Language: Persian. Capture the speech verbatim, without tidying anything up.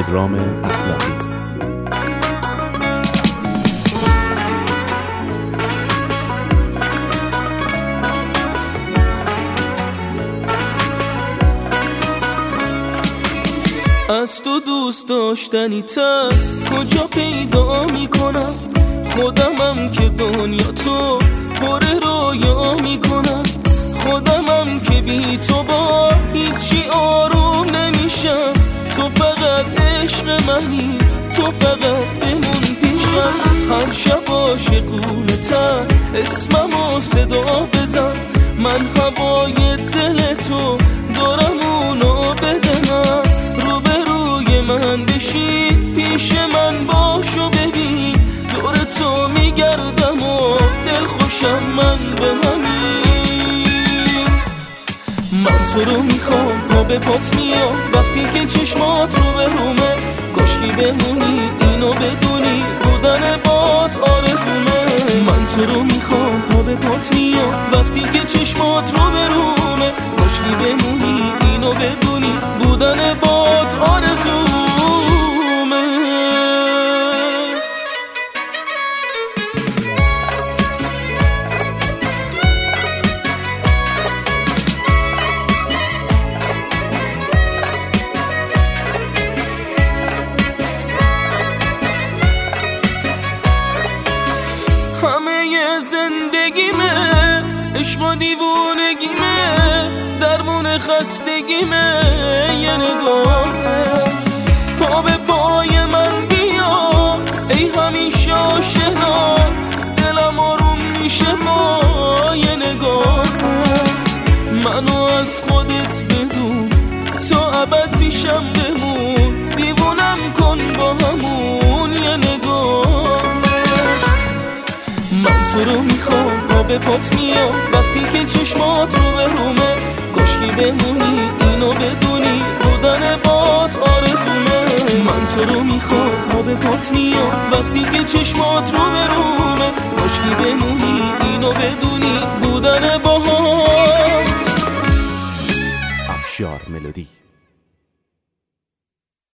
پدرام اخلاقی. از تو دوست داشتنی تر کجا پیدا میکنم؟ خودمم که دنیا تو پر رویا میکنم، خودمم که بی تو با هیچی آروم نمیشم. تو فقط عشق منی، تو فقط بمون پیشم. هر شب عاشقونه تر اسممو صدا بزن، من هوای دل تو دارم اونو بده من. روبروی من بشی، پیش من باشو ببین، دور تو میگردم و دل خوشم من به همین. من تو رو میخوام، پا به پات میام وقتی که چشمات رو به رومه. کاشکی بمونی اینو بدونی، بودن بات آرزومه. من تو رو میخوام، پا به پات میام وقتی که چشمات رو به رومه. کاشکی بمونی اینو بدونی، بودن بات آرزومه. زندگیمه عشق و دیوونگیمه، درمون خستگیمه یه نگاهت. پا به پای من بیا ای همیشه آشنا، دلم آروم میشه با یه نگاهت. منو از خودت بدون تا ابد پیشم بمون، دیوونم کن با همون یه نگاه. من تو رو میخوام، پا به پات میام وقتی که چشمات رو به رومه. کاشکی بمونی اینو بدونی، بودن بات آرزومه. من تو رو میخوام، پا به پات میام وقتی که چشمات رو به رومه. کاشکی بمونی اینو بدونی، بودن بات. افشار ملودی.